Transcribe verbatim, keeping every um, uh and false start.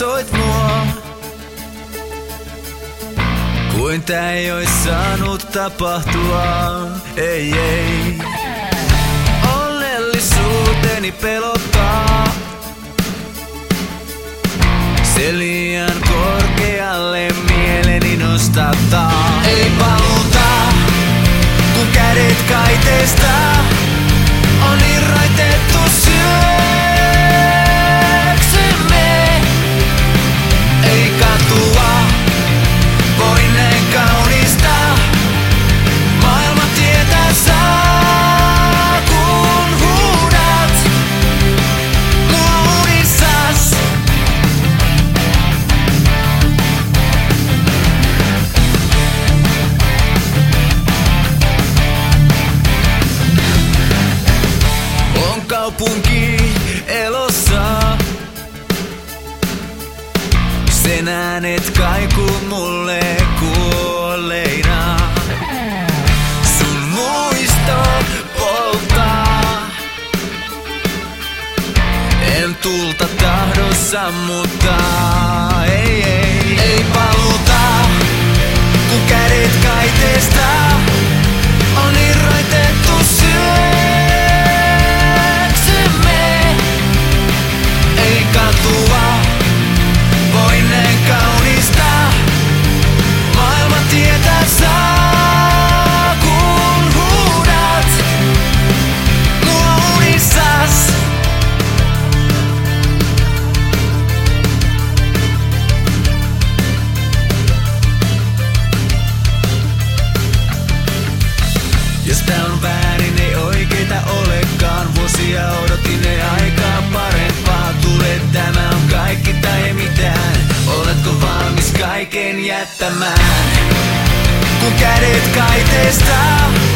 katsoit mua, kuin tää ei ois saanut tapahtua. Ei, ei. Onnellisuuteni pelottaa, se liian korkealle mieleni nostattaa. Ei paluuta, kun kädet kaiteesta on irrotettu syöksemme. Ei katua, voi näin kaunista maailman tietä saa, kun huudat mua unissas. On kaupunki elossa, sen äänet kaikuu mulle kuolleina. Sun muisto polttaa, en tulta tahdo sammuttaa. Ei, ei, ei paluuta, kun kädet kaiteesta on irrotettu syöksemme. Ei katua, voi näin kaunista maailman tietä saa, kun huudat mua unissas. Jos tää on väärin, ei oikeeta olekaan. Vuosia odotin, ei aikaa parempaa tule. Tämä on kaikki tai ei mitään. Oletko valmis kaiken jättämään, kun kädet kaiteesta